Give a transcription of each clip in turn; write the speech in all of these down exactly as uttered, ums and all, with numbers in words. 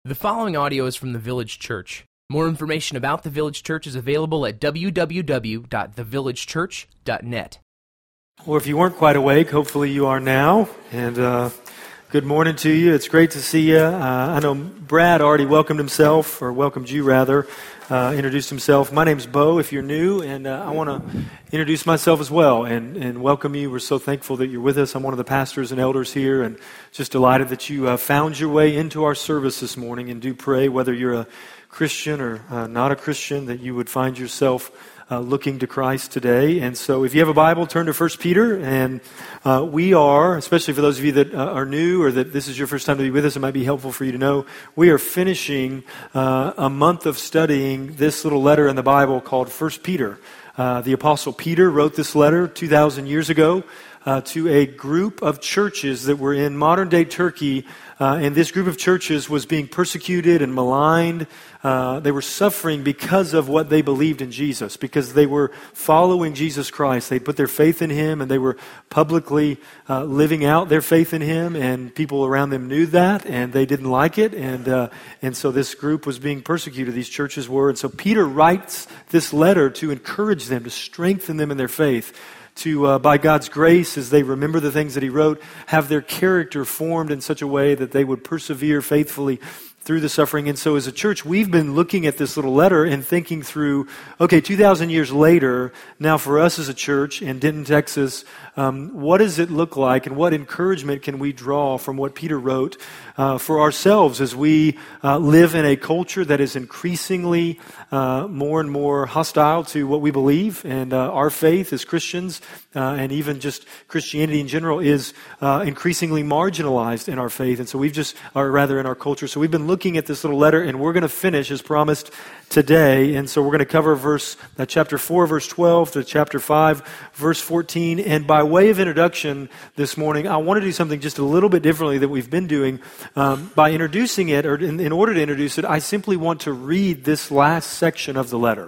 The following audio is from the Village Church. More information about the Village Church is available at w w w dot the village church dot net. Well, if you weren't quite awake, hopefully you are now. And uh, good morning to you. It's great to see you. Uh, I know Brad already welcomed himself, or welcomed you rather, uh, introduced himself. My name's Bo, if you're new, and uh, I want to introduce myself as well and, and welcome you. We're so thankful that you're with us. I'm one of the pastors and elders here, and just delighted that you uh, found your way into our service this morning. And do pray, whether you're a Christian or uh, not a Christian, that you would find yourself Uh, looking to Christ today. And so if you have a Bible, turn to First Peter. And uh, we are, especially for those of you that uh, are new or that this is your first time to be with us, it might be helpful for you to know, we are finishing uh, a month of studying this little letter in the Bible called First Peter. Uh, the Apostle Peter wrote this letter two thousand years ago uh, to a group of churches that were in modern-day Turkey. Uh, and this group of churches was being persecuted and maligned. Uh, they were suffering because of what they believed in Jesus, because they were following Jesus Christ. They put their faith in Him, and they were publicly uh, living out their faith in Him, and people around them knew that, and they didn't like it, and uh, and so this group was being persecuted, these churches were, and so Peter writes this letter to encourage them, to strengthen them in their faith, to, uh, by God's grace, as they remember the things that He wrote, have their character formed in such a way that they would persevere faithfully through the suffering. And so as a church, we've been looking at this little letter and thinking through, okay, two thousand years later, now for us as a church in Denton, Texas, um, what does it look like and what encouragement can we draw from what Peter wrote uh, for ourselves as we uh, live in a culture that is increasingly uh, more and more hostile to what we believe, and uh, our faith as Christians uh, and even just Christianity in general is uh, increasingly marginalized in our faith. And so we've just, or rather in our culture, so we've been looking at this little letter, and we're going to finish as promised today. And so we're going to cover verse uh, chapter four, verse twelve to chapter five, verse fourteen. And by way of introduction this morning, I want to do something just a little bit differently than we've been doing. Um, by introducing it, or in, in order to introduce it, I simply want to read this last section of the letter.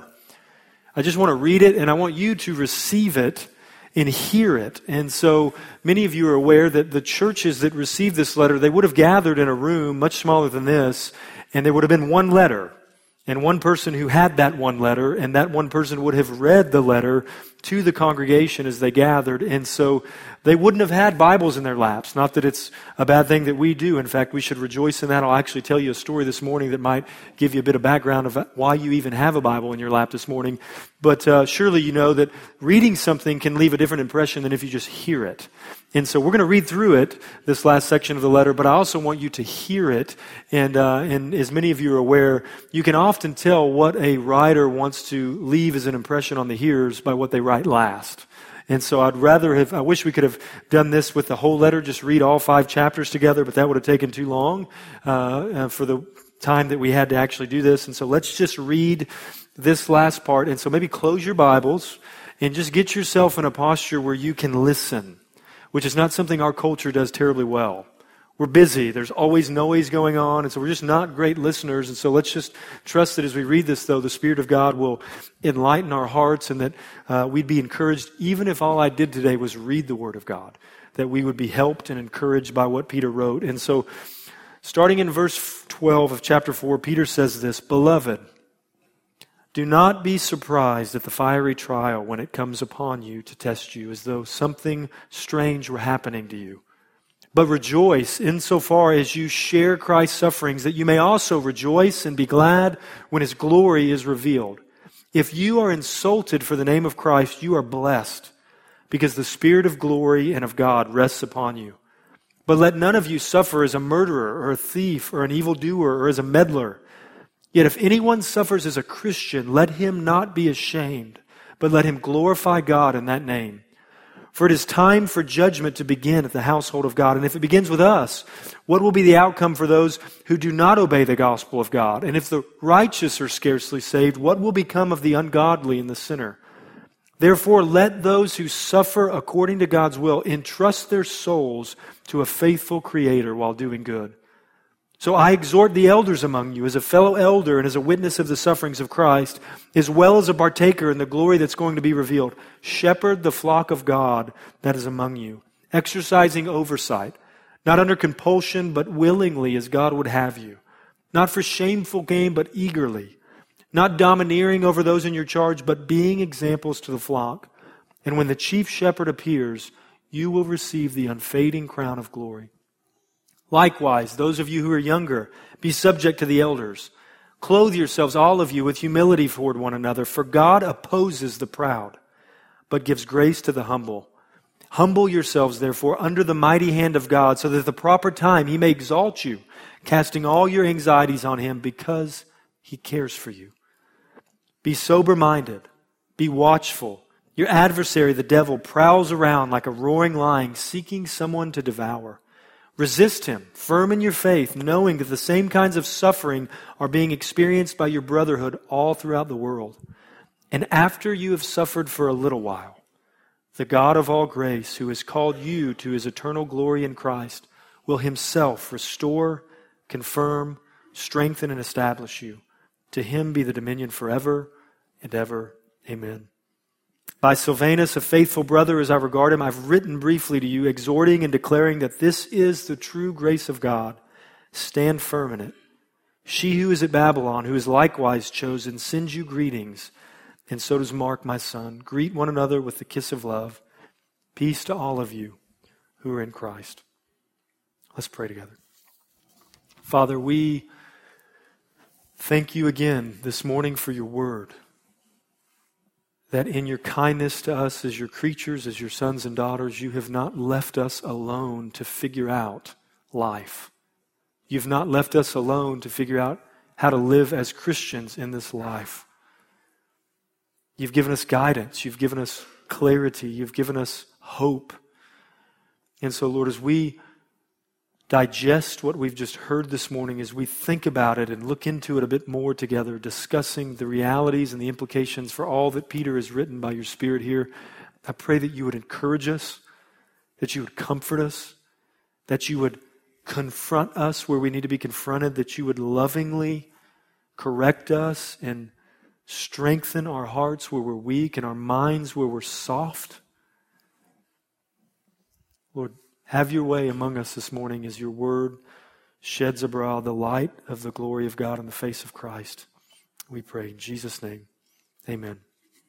I just want to read it, and I want you to receive it and hear it. And so many of you are aware that the churches that received this letter, they would have gathered in a room much smaller than this, and there would have been one letter, and one person who had that one letter, and that one person would have read the letter to the congregation as they gathered. And so they wouldn't have had Bibles in their laps. Not that it's a bad thing that we do. In fact, we should rejoice in that. I'll actually tell you a story this morning that might give you a bit of background of why you even have a Bible in your lap this morning. But uh, surely you know that reading something can leave a different impression than if you just hear it. And so we're going to read through it, this last section of the letter, but I also want you to hear it. And uh, and as many of you are aware, you can often tell what a writer wants to leave as an impression on the hearers by what they write last. And so I'd rather have, I wish we could have done this with the whole letter, just read all five chapters together, but that would have taken too long uh, uh, for the time that we had to actually do this. And so let's just read this last part. And so maybe close your Bibles and just get yourself in a posture where you can listen, which is not something our culture does terribly well. We're busy. There's always noise going on, and so we're just not great listeners. And so let's just trust that as we read this, though, the Spirit of God will enlighten our hearts, and that uh, we'd be encouraged, even if all I did today was read the Word of God, that we would be helped and encouraged by what Peter wrote. And so starting in verse twelve of chapter four, Peter says this, "Beloved, do not be surprised at the fiery trial when it comes upon you to test you, as though something strange were happening to you. But rejoice insofar as you share Christ's sufferings, that you may also rejoice and be glad when His glory is revealed. If you are insulted for the name of Christ, you are blessed, because the Spirit of glory and of God rests upon you. But let none of you suffer as a murderer or a thief or an evildoer or as a meddler. Yet if anyone suffers as a Christian, let him not be ashamed, but let him glorify God in that name. For it is time for judgment to begin at the household of God. And if it begins with us, what will be the outcome for those who do not obey the gospel of God? And if the righteous are scarcely saved, what will become of the ungodly and the sinner? Therefore, let those who suffer according to God's will entrust their souls to a faithful Creator while doing good. So I exhort the elders among you, as a fellow elder and as a witness of the sufferings of Christ, as well as a partaker in the glory that's going to be revealed. Shepherd the flock of God that is among you, exercising oversight, not under compulsion, but willingly as God would have you, not for shameful gain, but eagerly, not domineering over those in your charge, but being examples to the flock. And when the chief shepherd appears, you will receive the unfading crown of glory. Likewise, those of you who are younger, be subject to the elders. Clothe yourselves, all of you, with humility toward one another, for God opposes the proud, but gives grace to the humble. Humble yourselves, therefore, under the mighty hand of God, so that at the proper time He may exalt you, casting all your anxieties on Him, because He cares for you. Be sober-minded. Be watchful. Your adversary, the devil, prowls around like a roaring lion, seeking someone to devour. Resist him, firm in your faith, knowing that the same kinds of suffering are being experienced by your brotherhood all throughout the world. And after you have suffered for a little while, the God of all grace, who has called you to His eternal glory in Christ, will Himself restore, confirm, strengthen, and establish you. To Him be the dominion forever and ever. Amen. By Silvanus, a faithful brother as I regard him, I've written briefly to you, exhorting and declaring that this is the true grace of God. Stand firm in it. She who is at Babylon, who is likewise chosen, sends you greetings, and so does Mark, my son. Greet one another with the kiss of love. Peace to all of you who are in Christ. Let's pray together. Father, we thank you again this morning for your word, that in your kindness to us as your creatures, as your sons and daughters, you have not left us alone to figure out life. You've not left us alone to figure out how to live as Christians in this life. You've given us guidance. You've given us clarity. You've given us hope. And so, Lord, as we digest what we've just heard this morning, as we think about it and look into it a bit more together, discussing the realities and the implications for all that Peter has written by your Spirit here, I pray that you would encourage us, that you would comfort us, that you would confront us where we need to be confronted, that you would lovingly correct us and strengthen our hearts where we're weak and our minds where we're soft. Lord, have your way among us this morning as your word sheds abroad the light of the glory of God in the face of Christ. We pray in Jesus' name. Amen.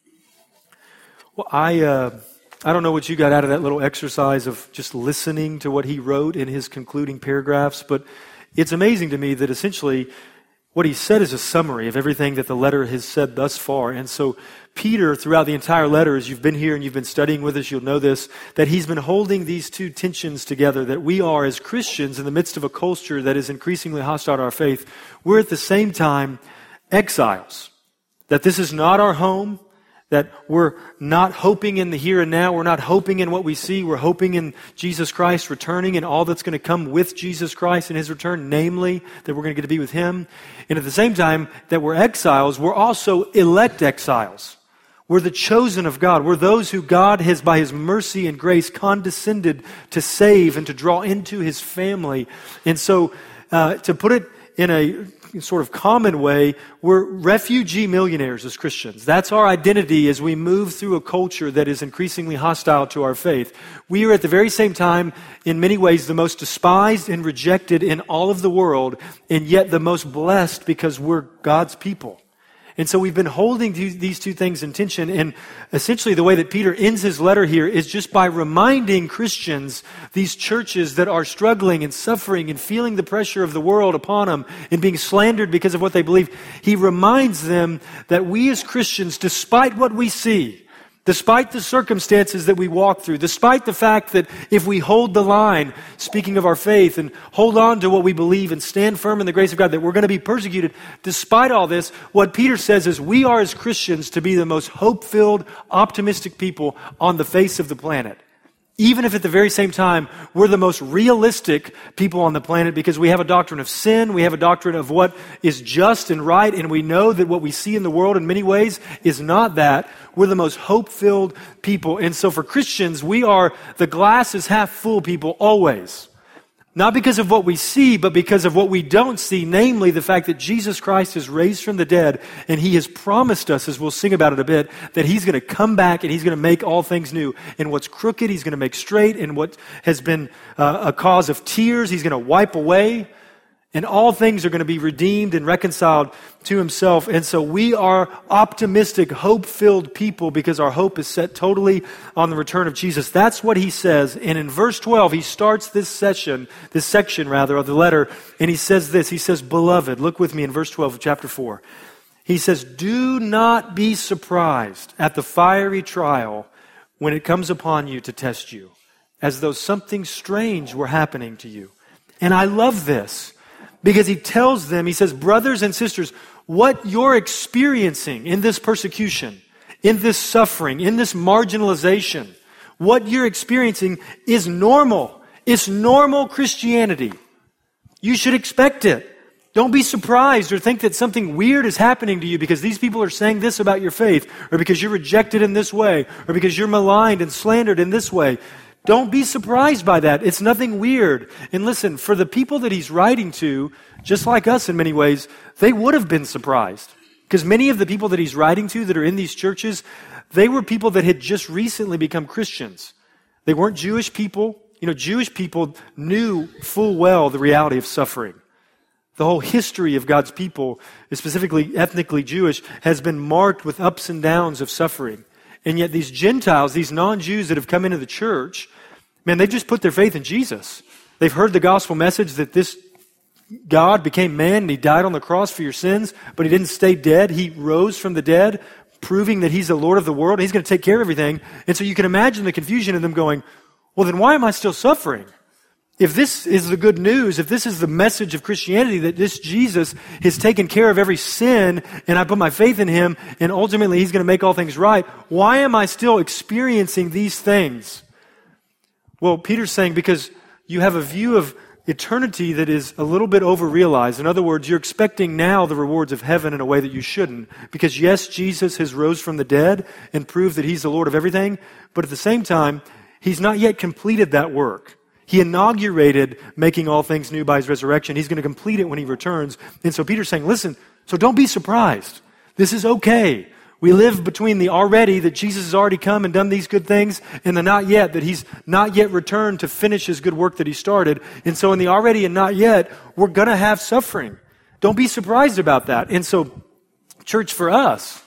Well, I uh, I don't know what you got out of that little exercise of just listening to what he wrote in his concluding paragraphs, but it's amazing to me that essentially what he said is a summary of everything that the letter has said thus far. And so Peter, throughout the entire letter, as you've been here and you've been studying with us, you'll know this, that he's been holding these two tensions together, that we are, as Christians, in the midst of a culture that is increasingly hostile to our faith, we're at the same time exiles. That this is not our home, that we're not hoping in the here and now, we're not hoping in what we see, we're hoping in Jesus Christ returning and all that's going to come with Jesus Christ in His return, namely that we're going to get to be with Him. And at the same time that we're exiles, we're also elect exiles. We're the chosen of God. We're those who God has, by His mercy and grace, condescended to save and to draw into His family. And so, uh, to put it in a sort of common way, we're refugee millionaires as Christians. That's our identity as we move through a culture that is increasingly hostile to our faith. We are at the very same time, in many ways, the most despised and rejected in all of the world, and yet the most blessed because we're God's people. And so we've been holding these two things in tension, and essentially the way that Peter ends his letter here is just by reminding Christians, these churches that are struggling and suffering and feeling the pressure of the world upon them and being slandered because of what they believe. He reminds them that we as Christians, despite what we see, despite the circumstances that we walk through, despite the fact that if we hold the line, speaking of our faith, and hold on to what we believe and stand firm in the grace of God, that we're going to be persecuted, despite all this, what Peter says is we are as Christians to be the most hope-filled, optimistic people on the face of the planet. Even if at the very same time, we're the most realistic people on the planet because we have a doctrine of sin, we have a doctrine of what is just and right, and we know that what we see in the world in many ways is not that. We're the most hope-filled people. And so for Christians, we are the glass is half full people always. Not because of what we see, but because of what we don't see, namely the fact that Jesus Christ is raised from the dead, and He has promised us, as we'll sing about it a bit, that He's going to come back and He's going to make all things new. And what's crooked, He's going to make straight, and what has been uh, a cause of tears, He's going to wipe away. And all things are going to be redeemed and reconciled to himself. And so we are optimistic, hope-filled people because our hope is set totally on the return of Jesus. That's what he says. And in verse twelve, he starts this session, this section rather, of the letter, and he says this. He says, beloved, look with me in verse twelve of chapter four. He says, do not be surprised at the fiery trial when it comes upon you to test you, as though something strange were happening to you. And I love this. Because he tells them, he says, brothers and sisters, what you're experiencing in this persecution, in this suffering, in this marginalization, what you're experiencing is normal. It's normal Christianity. You should expect it. Don't be surprised or think that something weird is happening to you because these people are saying this about your faith, or because you're rejected in this way, or because you're maligned and slandered in this way. Don't be surprised by that. It's nothing weird. And listen, for the people that he's writing to, just like us in many ways, they would have been surprised. Because many of the people that he's writing to that are in these churches, they were people that had just recently become Christians. They weren't Jewish people. You know, Jewish people knew full well the reality of suffering. The whole history of God's people, specifically ethnically Jewish, has been marked with ups and downs of suffering. And yet these Gentiles, these non-Jews that have come into the church, man, they've just put their faith in Jesus. They've heard the gospel message that this God became man and he died on the cross for your sins, but he didn't stay dead. He rose from the dead, proving that he's the Lord of the world. And he's going to take care of everything. And so you can imagine the confusion of them going, well, then why am I still suffering? If this is the good news, if this is the message of Christianity, that this Jesus has taken care of every sin and I put my faith in him and ultimately he's going to make all things right, why am I still experiencing these things? Well, Peter's saying because you have a view of eternity that is a little bit over-realized. In other words, you're expecting now the rewards of heaven in a way that you shouldn't. Because yes, Jesus has rose from the dead and proved that he's the Lord of everything, but at the same time, he's not yet completed that work. He inaugurated making all things new by his resurrection. He's going to complete it when he returns. And so Peter's saying, listen, so don't be surprised. This is okay. We live between the already, that Jesus has already come and done these good things, and the not yet, that he's not yet returned to finish his good work that he started. And so in the already and not yet, we're going to have suffering. Don't be surprised about that. And so, church, for us,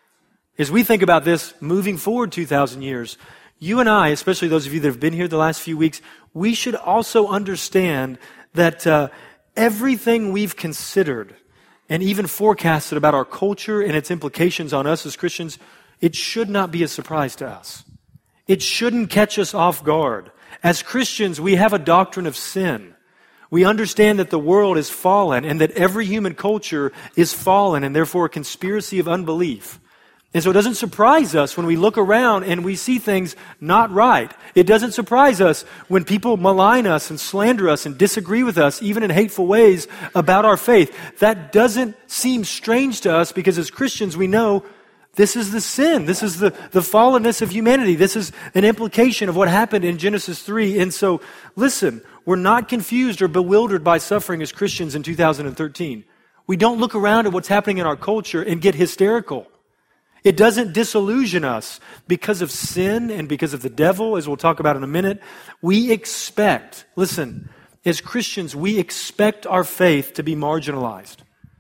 as we think about this moving forward two thousand years, you and I, especially those of you that have been here the last few weeks, we should also understand that uh, everything we've considered and even forecasted about our culture and its implications on us as Christians, it should not be a surprise to us. It shouldn't catch us off guard. As Christians, we have a doctrine of sin. We understand that the world is fallen and that every human culture is fallen and therefore a conspiracy of unbelief. And so it doesn't surprise us when we look around and we see things not right. It doesn't surprise us when people malign us and slander us and disagree with us, even in hateful ways, about our faith. That doesn't seem strange to us because as Christians we know this is the sin. This is the, the fallenness of humanity. This is an implication of what happened in Genesis three. And so, listen, we're not confused or bewildered by suffering as Christians in two thousand thirteen. We don't look around at what's happening in our culture and get hysterical. It doesn't disillusion us because of sin and because of the devil, as we'll talk about in a minute. We expect, listen, as Christians, we expect our faith to be marginalized.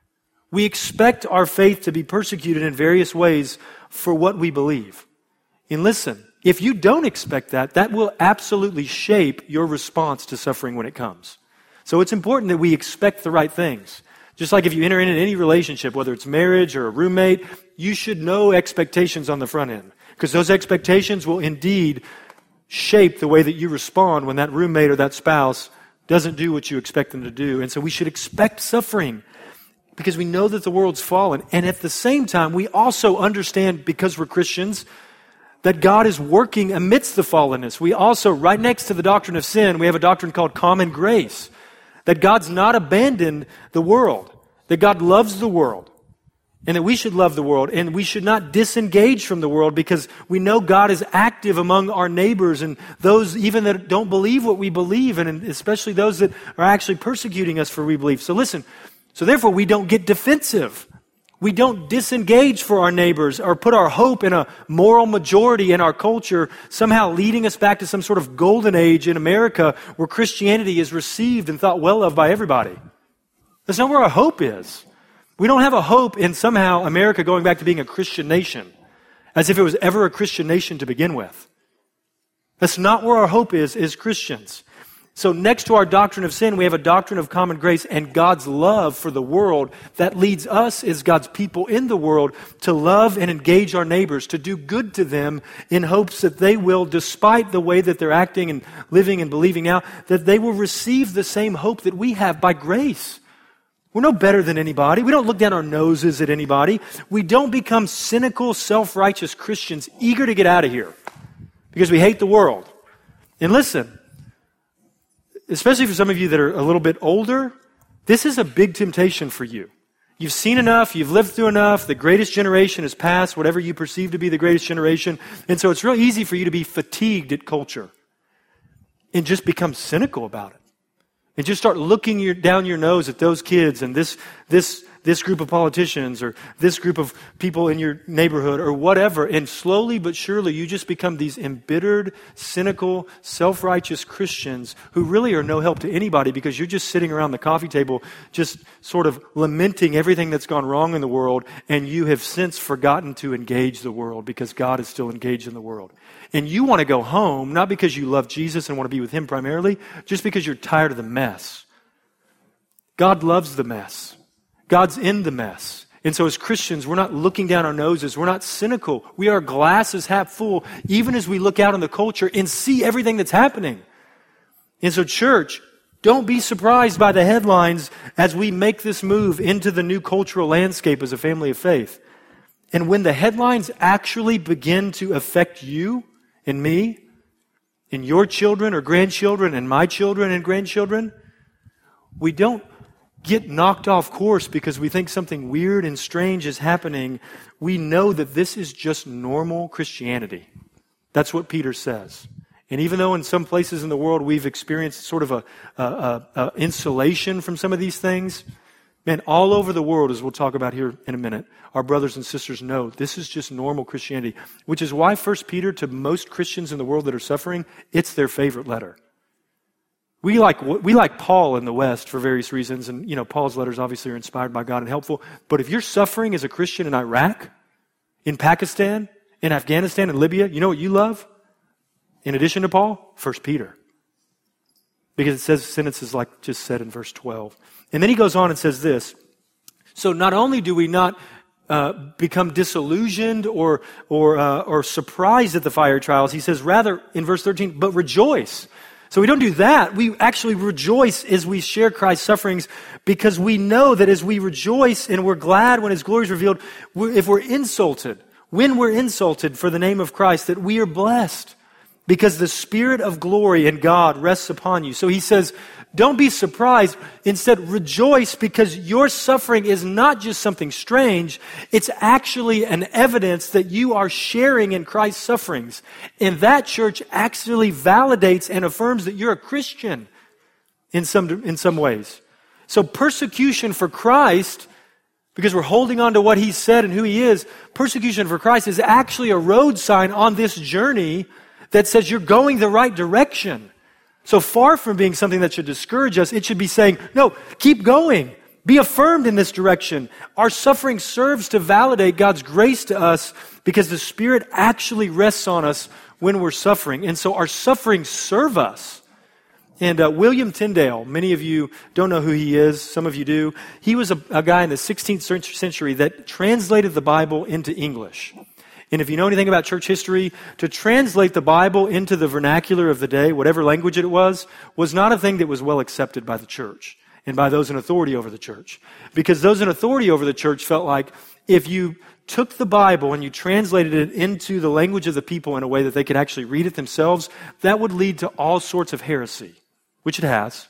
We expect our faith to be persecuted in various ways for what we believe. And listen, if you don't expect that, that will absolutely shape your response to suffering when it comes. So it's important that we expect the right things. Just like if you enter into any relationship, whether it's marriage or a roommate, you should know expectations on the front end. Because those expectations will indeed shape the way that you respond when that roommate or that spouse doesn't do what you expect them to do. And so we should expect suffering because we know that the world's fallen. And at the same time, we also understand, because we're Christians, that God is working amidst the fallenness. We also, right next to the doctrine of sin, we have a doctrine called common grace. That God's not abandoned the world. That God loves the world. And that we should love the world. And we should not disengage from the world because we know God is active among our neighbors and those even that don't believe what we believe, and especially those that are actually persecuting us for what we believe. So listen, so therefore we don't get defensive. We don't disengage for our neighbors or put our hope in a moral majority in our culture, somehow leading us back to some sort of golden age in America where Christianity is received and thought well of by everybody. That's not where our hope is. We don't have a hope in somehow America going back to being a Christian nation, as if it was ever a Christian nation to begin with. That's not where our hope is, as Christians. So next to our doctrine of sin, we have a doctrine of common grace and God's love for the world that leads us as God's people in the world to love and engage our neighbors, to do good to them in hopes that they will, despite the way that they're acting and living and believing now, that they will receive the same hope that we have by grace. We're no better than anybody. We don't look down our noses at anybody. We don't become cynical, self-righteous Christians eager to get out of here because we hate the world. And listen, especially for some of you that are a little bit older, this is a big temptation for you. You've seen enough, you've lived through enough, the greatest generation has passed, whatever you perceive to be the greatest generation, and so it's real easy for you to be fatigued at culture and just become cynical about it. And just start looking your, down your nose at those kids and this this this group of politicians or this group of people in your neighborhood or whatever. And slowly but surely you just become these embittered, cynical, self-righteous Christians who really are no help to anybody because you're just sitting around the coffee table just sort of lamenting everything that's gone wrong in the world, and you have since forgotten to engage the world because God is still engaged in the world. And you want to go home, not because you love Jesus and want to be with Him primarily, just because you're tired of the mess. God loves the mess. God's in the mess. And so as Christians, we're not looking down our noses. We're not cynical. We are glasses half full, even as we look out in the culture and see everything that's happening. And so church, don't be surprised by the headlines as we make this move into the new cultural landscape as a family of faith. And when the headlines actually begin to affect you and me, and your children or grandchildren and my children and grandchildren, we don't get knocked off course because we think something weird and strange is happening. We know that this is just normal Christianity. That's what Peter says. And even though in some places in the world we've experienced sort of a, a, a, a insulation from some of these things, man, all over the world, as we'll talk about here in a minute, our brothers and sisters know this is just normal Christianity, which is why First Peter, to most Christians in the world that are suffering, it's their favorite letter. We like we like Paul in the West for various reasons, and you know Paul's letters obviously are inspired by God and helpful. But if you're suffering as a Christian in Iraq, in Pakistan, in Afghanistan, in Libya, you know what you love? In addition to Paul, First Peter, because it says sentences like just said in verse twelve, and then he goes on and says this. So not only do we not uh, become disillusioned or or uh, or surprised at the fire trials, he says rather in verse thirteen, but rejoice. So we don't do that. We actually rejoice as we share Christ's sufferings because we know that as we rejoice and we're glad when His glory is revealed, we're, if we're insulted, when we're insulted for the name of Christ, that we are blessed because the Spirit of glory and God rests upon you. So he says, don't be surprised. Instead, rejoice because your suffering is not just something strange. It's actually an evidence that you are sharing in Christ's sufferings. And that, church, actually validates and affirms that you're a Christian in some, in some ways. So persecution for Christ, because we're holding on to what He said and who He is, persecution for Christ is actually a road sign on this journey that says you're going the right direction. So far from being something that should discourage us, it should be saying, no, keep going. Be affirmed in this direction. Our suffering serves to validate God's grace to us because the Spirit actually rests on us when we're suffering. And so our sufferings serve us. And uh, William Tyndale, many of you don't know who he is. Some of you do. He was a, a guy in the sixteenth century that translated the Bible into English. And if you know anything about church history, to translate the Bible into the vernacular of the day, whatever language it was, was not a thing that was well accepted by the church and by those in authority over the church. Because those in authority over the church felt like if you took the Bible and you translated it into the language of the people in a way that they could actually read it themselves, that would lead to all sorts of heresy, which it has.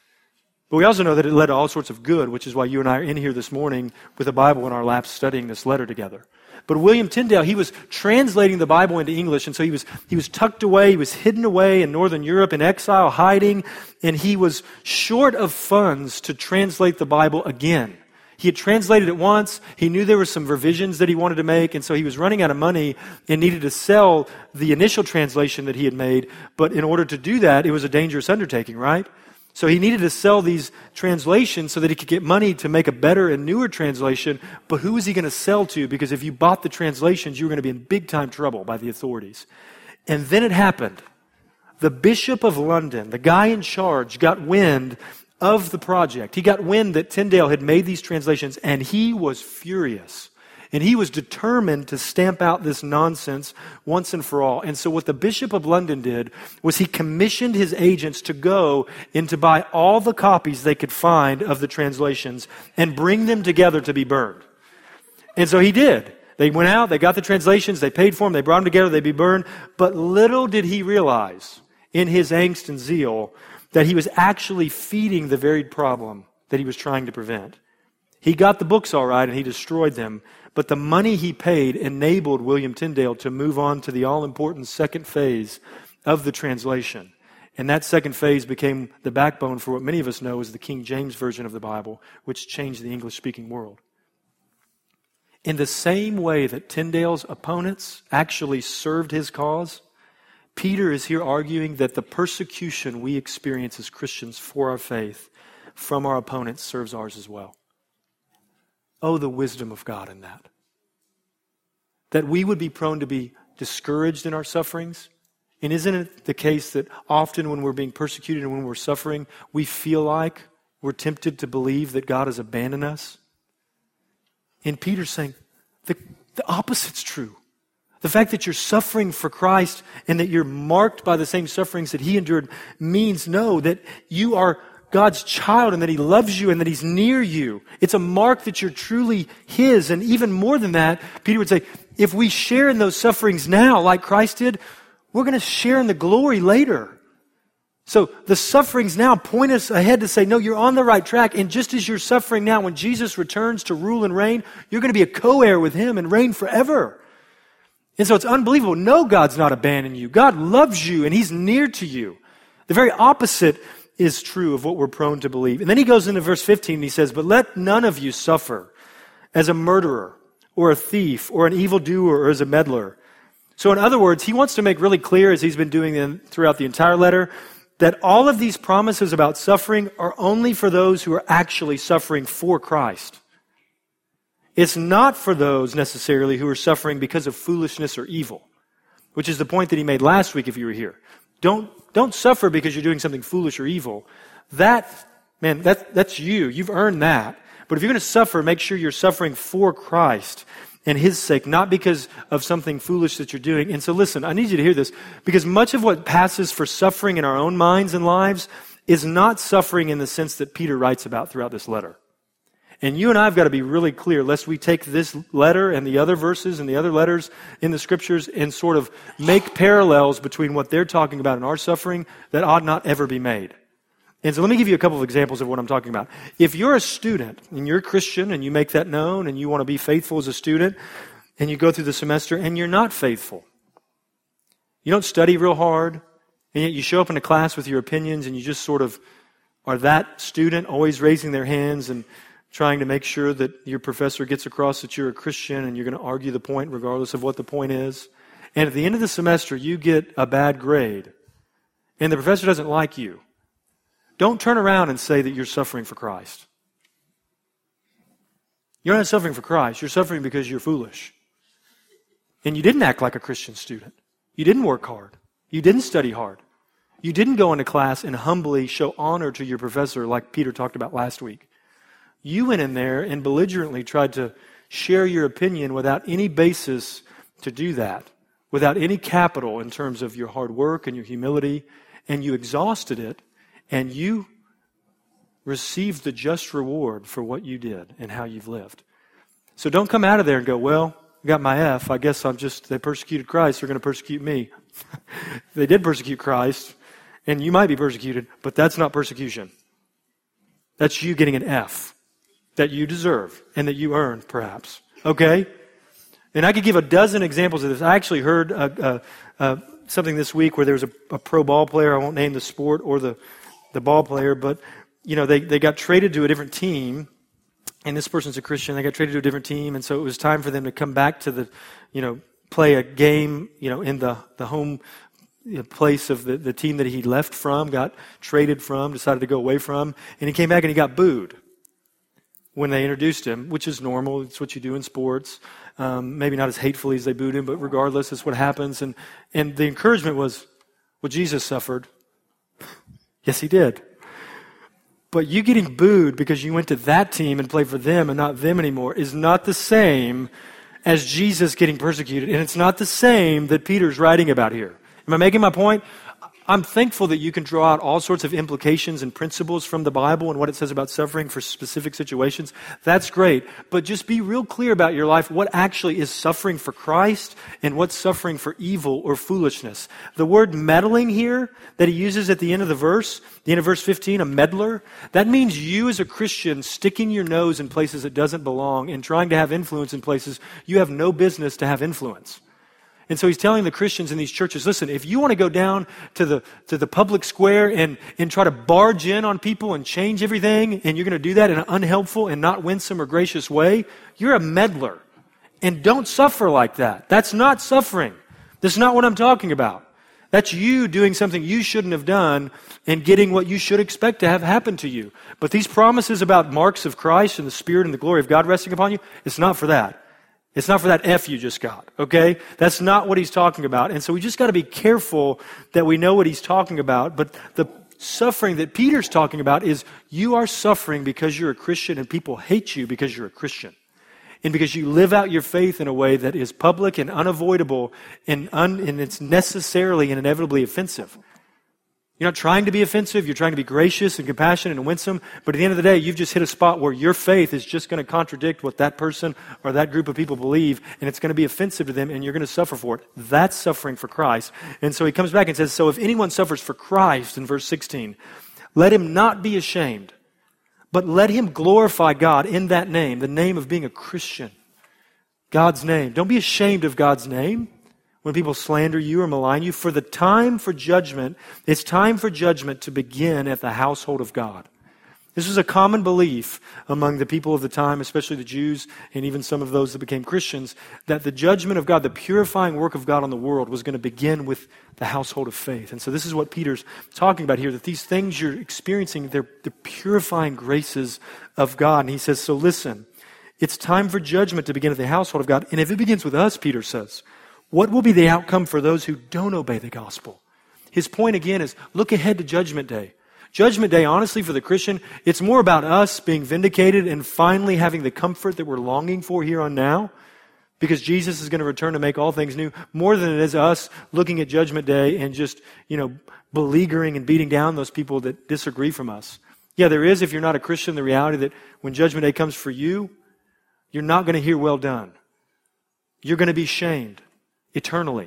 But we also know that it led to all sorts of good, which is why you and I are in here this morning with a Bible in our laps studying this letter together. But William Tyndale, he was translating the Bible into English, and so he was he was tucked away, he was hidden away in Northern Europe in exile, hiding, and he was short of funds to translate the Bible again. He had translated it once, he knew there were some revisions that he wanted to make, and so he was running out of money and needed to sell the initial translation that he had made, but in order to do that, it was a dangerous undertaking, right? So he needed to sell these translations so that he could get money to make a better and newer translation. But who was he going to sell to? Because if you bought the translations, you were going to be in big time trouble by the authorities. And then it happened. The Bishop of London, the guy in charge, got wind of the project. He got wind that Tyndale had made these translations, and he was furious. And he was determined to stamp out this nonsense once and for all. And so what the Bishop of London did was he commissioned his agents to go and to buy all the copies they could find of the translations and bring them together to be burned. And so he did. They went out, they got the translations, they paid for them, they brought them together, they'd be burned. But little did he realize in his angst and zeal that he was actually feeding the very problem that he was trying to prevent. He got the books all right and he destroyed them. But the money he paid enabled William Tyndale to move on to the all-important second phase of the translation. And that second phase became the backbone for what many of us know as the King James Version of the Bible, which changed the English-speaking world. In the same way that Tyndale's opponents actually served his cause, Peter is here arguing that the persecution we experience as Christians for our faith from our opponents serves ours as well. Oh, the wisdom of God in that. That we would be prone to be discouraged in our sufferings. And isn't it the case that often when we're being persecuted and when we're suffering, we feel like we're tempted to believe that God has abandoned us? And Peter's saying, the, the opposite's true. The fact that you're suffering for Christ and that you're marked by the same sufferings that He endured means, no, that you are God's child and that He loves you and that He's near you. It's a mark that you're truly His. And even more than that, Peter would say, if we share in those sufferings now like Christ did, we're going to share in the glory later. So the sufferings now point us ahead to say, no, you're on the right track. And just as you're suffering now, when Jesus returns to rule and reign, you're going to be a co-heir with Him and reign forever. And so it's unbelievable. No, God's not abandoning you. God loves you and He's near to you. The very opposite is true of what we're prone to believe. And then he goes into verse fifteen and he says, but let none of you suffer as a murderer or a thief or an evildoer or as a meddler. So in other words, he wants to make really clear, as he's been doing throughout the entire letter, that all of these promises about suffering are only for those who are actually suffering for Christ. It's not for those necessarily who are suffering because of foolishness or evil, which is the point that he made last week if you were here. Don't Don't suffer because you're doing something foolish or evil. That, man, that, that's you. You've earned that. But if you're going to suffer, make sure you're suffering for Christ and His sake, not because of something foolish that you're doing. And so listen, I need you to hear this, because much of what passes for suffering in our own minds and lives is not suffering in the sense that Peter writes about throughout this letter. And you and I have got to be really clear, lest we take this letter and the other verses and the other letters in the Scriptures and sort of make parallels between what they're talking about and our suffering that ought not ever be made. And so let me give you a couple of examples of what I'm talking about. If you're a student and you're a Christian and you make that known and you want to be faithful as a student and you go through the semester and you're not faithful, you don't study real hard, and yet you show up in a class with your opinions and you just sort of are that student always raising their hands and trying to make sure that your professor gets across that you're a Christian and you're going to argue the point regardless of what the point is. And at the end of the semester, you get a bad grade and the professor doesn't like you. Don't turn around and say that you're suffering for Christ. You're not suffering for Christ. You're suffering because you're foolish. And you didn't act like a Christian student. You didn't work hard. You didn't study hard. You didn't go into class and humbly show honor to your professor like Peter talked about last week. You went in there and belligerently tried to share your opinion without any basis to do that, without any capital in terms of your hard work and your humility, and you exhausted it, and you received the just reward for what you did and how you've lived. So don't come out of there and go, well, I got my F. I guess I'm just, they persecuted Christ. They're going to persecute me. They did persecute Christ, and you might be persecuted, but that's not persecution. That's you getting an F that you deserve and that you earned, perhaps. Okay? And I could give a dozen examples of this. I actually heard uh, uh, uh, something this week where there was a, a pro ball player. I won't name the sport or the, the ball player, but you know they, they got traded to a different team. And this person's a Christian. They got traded to a different team, and so it was time for them to come back to the, you know, play a game, you know, in the, the home place of the, the team that he left from, got traded from, decided to go away from, and he came back and he got booed when they introduced him, which is normal. It's what you do in sports. Um, maybe not as hatefully as they booed him, but regardless, it's what happens. And, and the encouragement was, well, Jesus suffered. Yes, he did. But you getting booed because you went to that team and played for them and not them anymore is not the same as Jesus getting persecuted. And it's not the same that Peter's writing about here. Am I making my point? I'm thankful that you can draw out all sorts of implications and principles from the Bible and what it says about suffering for specific situations. That's great. But just be real clear about your life, what actually is suffering for Christ and what's suffering for evil or foolishness. The word meddling here that he uses at the end of the verse, the end of verse fifteen, a meddler, that means you as a Christian sticking your nose in places it doesn't belong and trying to have influence in places you have no business to have influence. And so he's telling the Christians in these churches, listen, if you want to go down to the to the public square and, and try to barge in on people and change everything, and you're going to do that in an unhelpful and not winsome or gracious way, you're a meddler. And don't suffer like that. That's not suffering. That's not what I'm talking about. That's you doing something you shouldn't have done and getting what you should expect to have happen to you. But these promises about marks of Christ and the Spirit and the glory of God resting upon you, it's not for that. It's not for that F you just got, okay? That's not what he's talking about. And so we just got to be careful that we know what he's talking about. But the suffering that Peter's talking about is you are suffering because you're a Christian and people hate you because you're a Christian. And because you live out your faith in a way that is public and unavoidable and, un, and it's necessarily and inevitably offensive. You're not trying to be offensive. You're trying to be gracious and compassionate and winsome. But at the end of the day, you've just hit a spot where your faith is just going to contradict what that person or that group of people believe, and it's going to be offensive to them, and you're going to suffer for it. That's suffering for Christ. And so he comes back and says, so if anyone suffers for Christ, in verse sixteen, let him not be ashamed, but let him glorify God in that name, the name of being a Christian. God's name. Don't be ashamed of God's name. When people slander you or malign you, for the time for judgment, it's time for judgment to begin at the household of God. This was a common belief among the people of the time, especially the Jews and even some of those that became Christians, that the judgment of God, the purifying work of God on the world was going to begin with the household of faith. And so this is what Peter's talking about here, that these things you're experiencing, they're the purifying graces of God. And he says, so listen, it's time for judgment to begin at the household of God. And if it begins with us, Peter says, what will be the outcome for those who don't obey the gospel? His point again is, look ahead to Judgment Day. Judgment Day, honestly, for the Christian, it's more about us being vindicated and finally having the comfort that we're longing for here on now, because Jesus is going to return to make all things new, more than it is us looking at Judgment Day and just, you know, beleaguering and beating down those people that disagree from us. Yeah, there is, if you're not a Christian, the reality that when Judgment Day comes for you, you're not going to hear well done. You're going to be shamed eternally.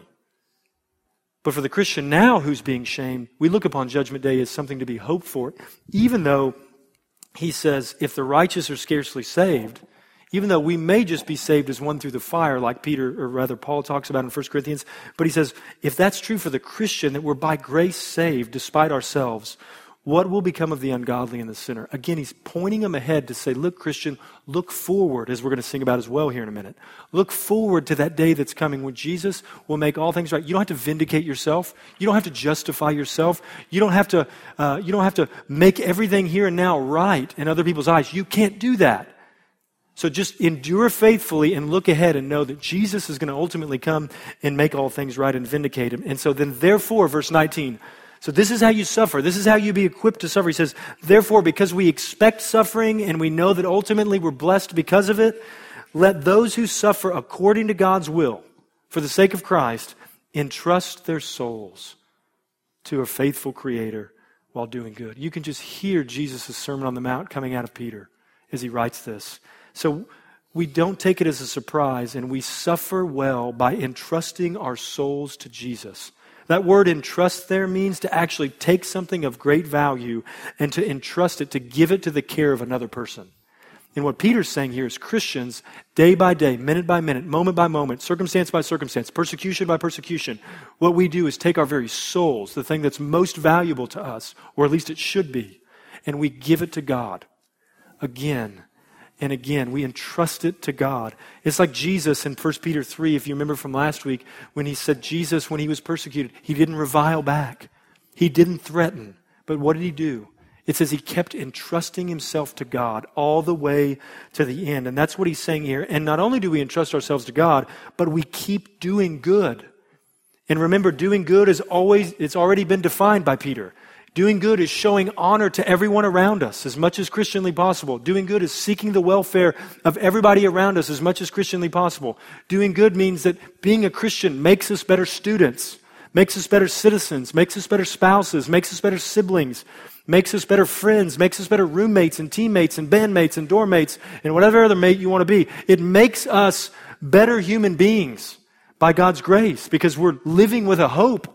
But for the Christian now who's being shamed, we look upon Judgment Day as something to be hoped for, even though he says, if the righteous are scarcely saved, even though we may just be saved as one through the fire, like Peter, or rather Paul talks about in First Corinthians, but he says, if that's true for the Christian, that we're by grace saved despite ourselves, what will become of the ungodly and the sinner? Again, he's pointing them ahead to say, look, Christian, look forward, as we're going to sing about as well here in a minute. Look forward to that day that's coming when Jesus will make all things right. You don't have to vindicate yourself. You don't have to justify yourself. You don't have to, uh, you don't have to make everything here and now right in other people's eyes. You can't do that. So just endure faithfully and look ahead and know that Jesus is going to ultimately come and make all things right and vindicate him. And so then, therefore, verse nineteen, so this is how you suffer. This is how you be equipped to suffer. He says, therefore, because we expect suffering and we know that ultimately we're blessed because of it, let those who suffer according to God's will, for the sake of Christ, entrust their souls to a faithful Creator while doing good. You can just hear Jesus' Sermon on the Mount coming out of Peter as he writes this. So we don't take it as a surprise, and we suffer well by entrusting our souls to Jesus. That word entrust there means to actually take something of great value and to entrust it, to give it to the care of another person. And what Peter's saying here is Christians, day by day, minute by minute, moment by moment, circumstance by circumstance, persecution by persecution, what we do is take our very souls, the thing that's most valuable to us, or at least it should be, and we give it to God again and again. We entrust it to God. It's like Jesus in First Peter three, if you remember from last week, when he said Jesus, when he was persecuted, he didn't revile back. He didn't threaten. But what did he do? It says he kept entrusting himself to God all the way to the end. And that's what he's saying here. And not only do we entrust ourselves to God, but we keep doing good. And remember, doing good is always, it's already been defined by Peter. Doing good is showing honor to everyone around us as much as Christianly possible. Doing good is seeking the welfare of everybody around us as much as Christianly possible. Doing good means that being a Christian makes us better students, makes us better citizens, makes us better spouses, makes us better siblings, makes us better friends, makes us better roommates and teammates and bandmates and dorm mates and whatever other mate you want to be. It makes us better human beings by God's grace because we're living with a hope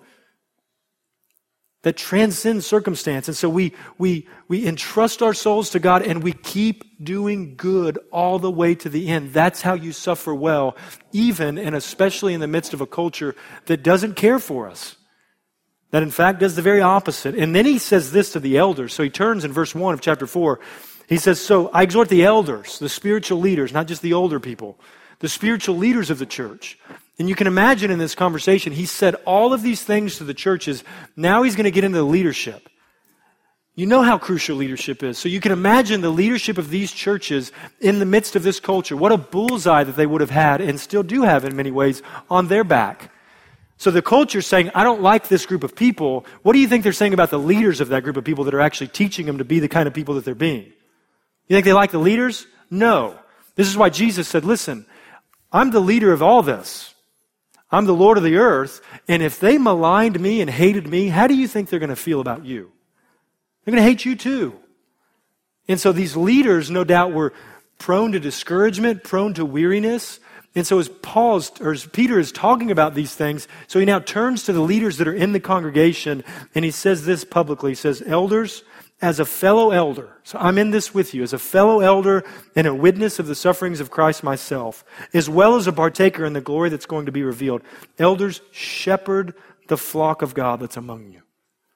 that transcends circumstance. And so we, we, we entrust our souls to God and we keep doing good all the way to the end. That's how you suffer well, even and especially in the midst of a culture that doesn't care for us. That in fact does the very opposite. And then he says this to the elders. So he turns in verse one of chapter four. He says, so I exhort the elders, the spiritual leaders, not just the older people, the spiritual leaders of the church. And you can imagine in this conversation, he said all of these things to the churches. Now he's going to get into the leadership. You know how crucial leadership is. So you can imagine the leadership of these churches in the midst of this culture. What a bullseye that they would have had and still do have in many ways on their back. So the culture's saying, I don't like this group of people. What do you think they're saying about the leaders of that group of people that are actually teaching them to be the kind of people that they're being? You think they like the leaders? No. This is why Jesus said, listen, I'm the leader of all this. I'm the Lord of the earth, and if they maligned me and hated me, how do you think they're going to feel about you? They're going to hate you too. And so these leaders, no doubt, were prone to discouragement, prone to weariness. And so as Paul's, or as Peter is talking about these things, so he now turns to the leaders that are in the congregation, and he says this publicly. He says, elders, as a fellow elder, so I'm in this with you, as a fellow elder and a witness of the sufferings of Christ myself, as well as a partaker in the glory that's going to be revealed. Elders, shepherd the flock of God that's among you.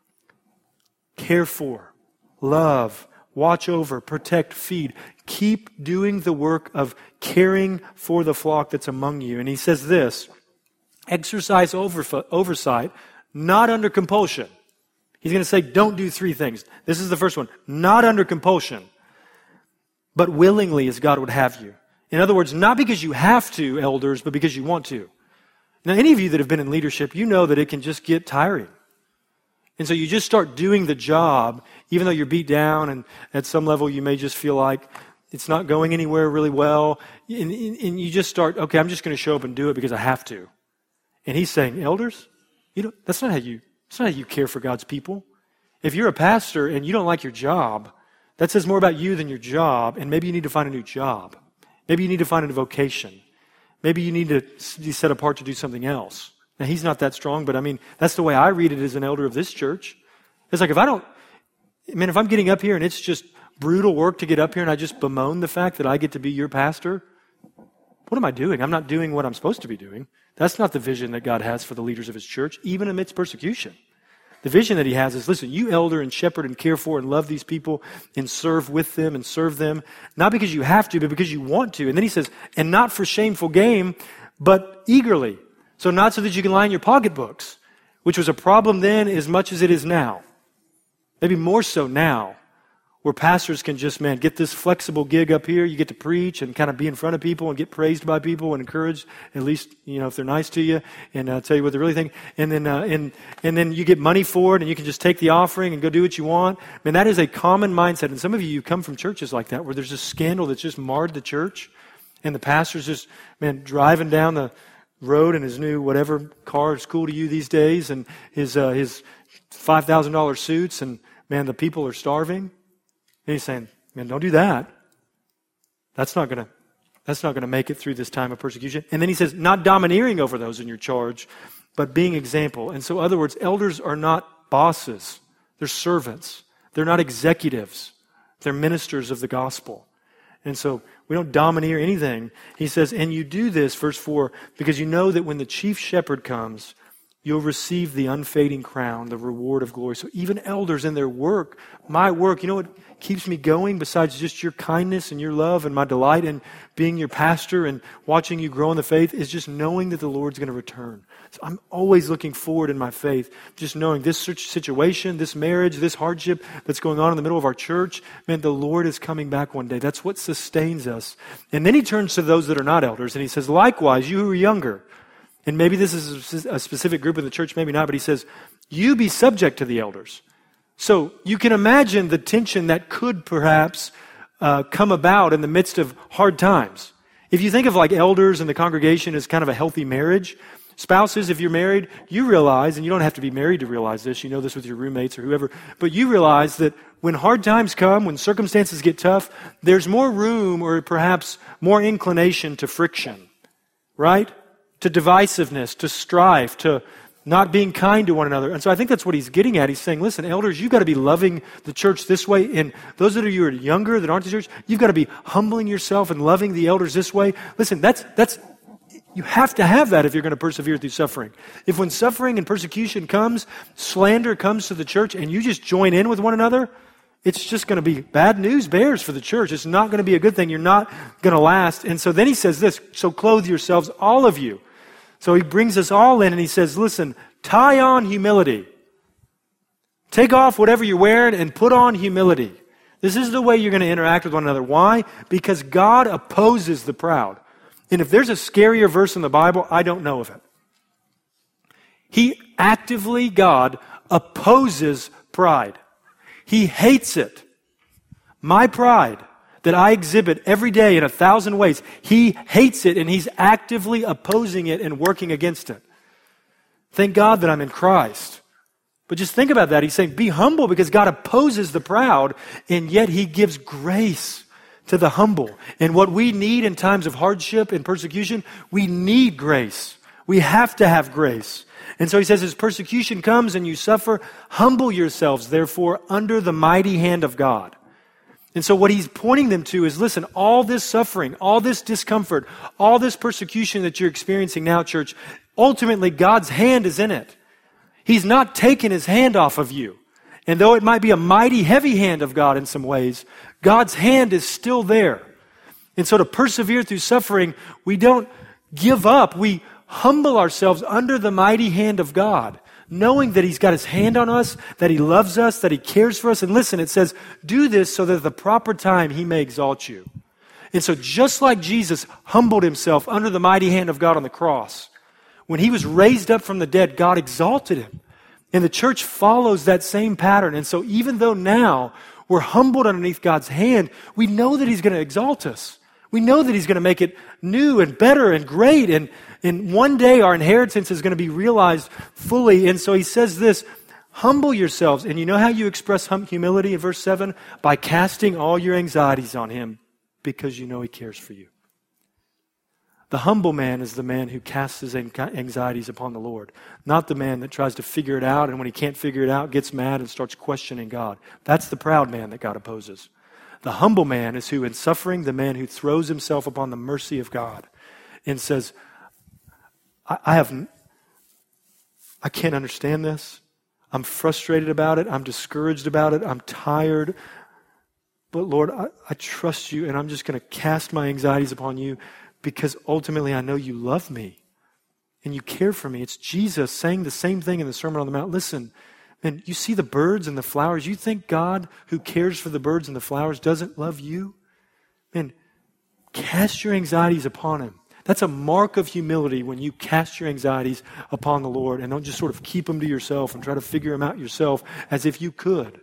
Care for, love, watch over, protect, feed. Keep doing the work of caring for the flock that's among you. And he says this, exercise over, oversight, not under compulsion. He's going to say, don't do three things. This is the first one. Not under compulsion, but willingly as God would have you. In other words, not because you have to, elders, but because you want to. Now, any of you that have been in leadership, you know that it can just get tiring. And so you just start doing the job, even though you're beat down, and at some level you may just feel like it's not going anywhere really well. And, and you just start, okay, I'm just going to show up and do it because I have to. And he's saying, elders, you know, that's not how you That's not how you care for God's people. If you're a pastor and you don't like your job, that says more about you than your job, and maybe you need to find a new job. Maybe you need to find a vocation. Maybe you need to be set apart to do something else. Now, he's not that strong, but I mean, that's the way I read it as an elder of this church. It's like if I don't, I mean, if I'm getting up here and it's just brutal work to get up here and I just bemoan the fact that I get to be your pastor, what am I doing? I'm not doing what I'm supposed to be doing. That's not the vision that God has for the leaders of his church, even amidst persecution. The vision that he has is, listen, you elder and shepherd and care for and love these people and serve with them and serve them, not because you have to, but because you want to. And then he says, and not for shameful gain, but eagerly. So not so that you can line your pocketbooks, which was a problem then as much as it is now. Maybe more so now, where pastors can just, man, get this flexible gig up here. You get to preach and kind of be in front of people and get praised by people and encouraged, at least, you know, if they're nice to you, and uh, tell you what they really think. And then, uh, and, and then you get money for it, and you can just take the offering and go do what you want. I mean, that is a common mindset. And some of you, you come from churches like that, where there's a scandal that's just marred the church, and the pastor's just, man, driving down the road in his new whatever car is cool to you these days, and his uh, his five thousand dollars suits, and man, the people are starving. And he's saying, man, don't do that. That's not gonna that's not gonna make it through this time of persecution. And then he says, not domineering over those in your charge, but being example. And so, in other words, elders are not bosses. They're servants. They're not executives. They're ministers of the gospel. And so we don't domineer anything. He says, and you do this, verse four, because you know that when the chief shepherd comes, you'll receive the unfading crown, the reward of glory. So even elders in their work, my work, you know what keeps me going besides just your kindness and your love and my delight in being your pastor and watching you grow in the faith is just knowing that the Lord's going to return. So I'm always looking forward in my faith, just knowing this situation, this marriage, this hardship that's going on in the middle of our church, man, the Lord is coming back one day. That's what sustains us. And then he turns to those that are not elders and he says, likewise, you who are younger, and maybe this is a specific group in the church, maybe not, but he says, you be subject to the elders. So you can imagine the tension that could perhaps uh, come about in the midst of hard times. If you think of like elders in the congregation as kind of a healthy marriage, spouses, if you're married, you realize, and you don't have to be married to realize this, you know this with your roommates or whoever, but you realize that when hard times come, when circumstances get tough, there's more room or perhaps more inclination to friction, right? To divisiveness, to strife, to not being kind to one another. And so I think that's what he's getting at. He's saying, listen, elders, you've got to be loving the church this way. And those that are you are younger, that aren't the church, you've got to be humbling yourself and loving the elders this way. Listen, that's that's you have to have that if you're going to persevere through suffering. If when suffering and persecution comes, slander comes to the church, and you just join in with one another, it's just going to be bad news bears for the church. It's not going to be a good thing. You're not going to last. And so then he says this, so clothe yourselves, all of you. So he brings us all in and he says, listen, tie on humility. Take off whatever you're wearing and put on humility. This is the way you're going to interact with one another. Why? Because God opposes the proud. And if there's a scarier verse in the Bible, I don't know of it. He actively, God, opposes pride. He hates it. My pride that I exhibit every day in a thousand ways, he hates it and he's actively opposing it and working against it. Thank God that I'm in Christ. But just think about that. He's saying, be humble because God opposes the proud and yet he gives grace to the humble. And what we need in times of hardship and persecution, we need grace. We have to have grace. And so he says, as persecution comes and you suffer, humble yourselves, therefore, under the mighty hand of God. And so what he's pointing them to is, listen, all this suffering, all this discomfort, all this persecution that you're experiencing now, church, ultimately God's hand is in it. He's not taken his hand off of you. And though it might be a mighty heavy hand of God in some ways, God's hand is still there. And so to persevere through suffering, we don't give up. We humble ourselves under the mighty hand of God, knowing that he's got his hand on us, that he loves us, that he cares for us. And listen, it says, do this so that at the proper time he may exalt you. And so just like Jesus humbled himself under the mighty hand of God on the cross, when he was raised up from the dead, God exalted him. And the church follows that same pattern. And so even though now we're humbled underneath God's hand, we know that he's going to exalt us. We know that he's going to make it new and better and great. And, and one day our inheritance is going to be realized fully. And so he says this, humble yourselves. And you know how you express hum- humility in verse seven? By casting all your anxieties on him because you know he cares for you. The humble man is the man who casts his anxieties upon the Lord, not the man that tries to figure it out and when he can't figure it out, gets mad and starts questioning God. That's the proud man that God opposes. The humble man is who, in suffering, the man who throws himself upon the mercy of God and says, I, I have, I can't understand this. I'm frustrated about it. I'm discouraged about it. I'm tired. But Lord, I, I trust you and I'm just going to cast my anxieties upon you. Because ultimately I know you love me and you care for me. It's Jesus saying the same thing in the Sermon on the Mount. Listen, man, you see the birds and the flowers. You think God who cares for the birds and the flowers doesn't love you? Man, cast your anxieties upon him. That's a mark of humility when you cast your anxieties upon the Lord and don't just sort of keep them to yourself and try to figure them out yourself as if you could. And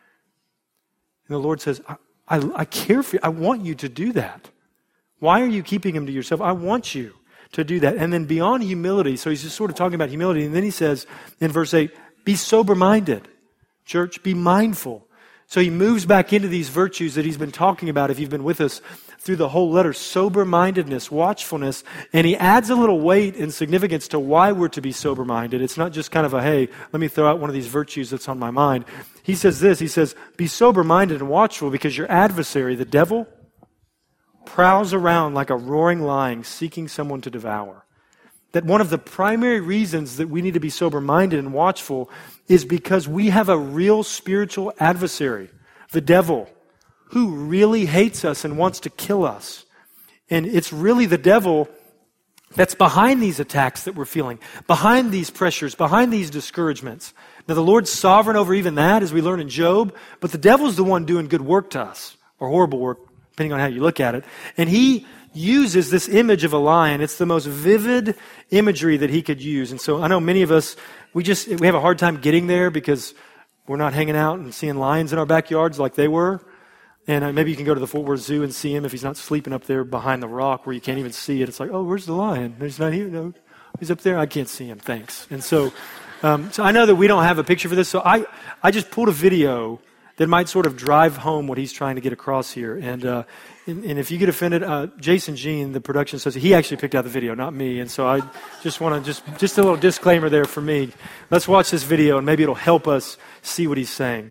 the Lord says, I, I, I care for you. I want you to do that. Why are you keeping him to yourself? I want you to do that. And then beyond humility, so he's just sort of talking about humility, and then he says in verse eight, be sober-minded. Church, be mindful. So he moves back into these virtues that he's been talking about, if you've been with us through the whole letter, sober-mindedness, watchfulness, and he adds a little weight and significance to why we're to be sober-minded. It's not just kind of a, hey, let me throw out one of these virtues that's on my mind. He says this, he says, be sober-minded and watchful because your adversary, the devil, prowls around like a roaring lion seeking someone to devour. that one of the primary reasons that we need to be sober-minded and watchful is because we have a real spiritual adversary, the devil, who really hates us and wants to kill us. And it's really the devil that's behind these attacks that we're feeling, behind these pressures, behind these discouragements. Now, the Lord's sovereign over even that, as we learn in Job, but the devil's the one doing good work to us, or horrible work, depending on how you look at it. And he uses this image of a lion. It's the most vivid imagery that he could use. And so I know many of us, we just, we have a hard time getting there because we're not hanging out and seeing lions in our backyards like they were. And uh, maybe you can go to the Fort Worth Zoo and see him if he's not sleeping up there behind the rock where you can't even see it. It's like, oh, where's the lion? He's not here. No, he's up there. I can't see him. Thanks. And so, um, so I know that we don't have a picture for this. So I, I just pulled a video that might sort of drive home what he's trying to get across here. And, uh, and, and if you get offended, uh, Jason Jean, the production associate, he actually picked out the video, not me. And so I just want to just, just a little disclaimer there for me. Let's watch this video and maybe it'll help us see what he's saying.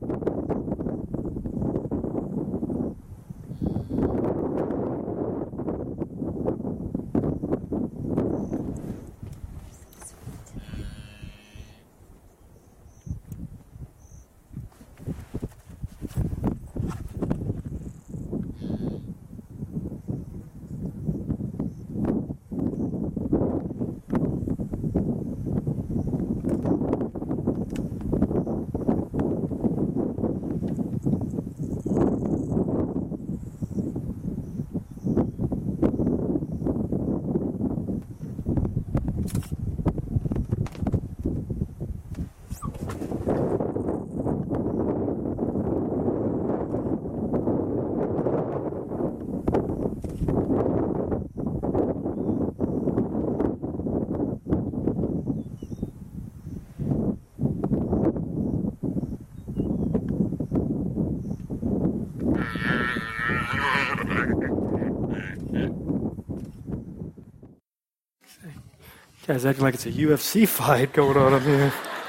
Guys acting like it's a U F C fight going on up here.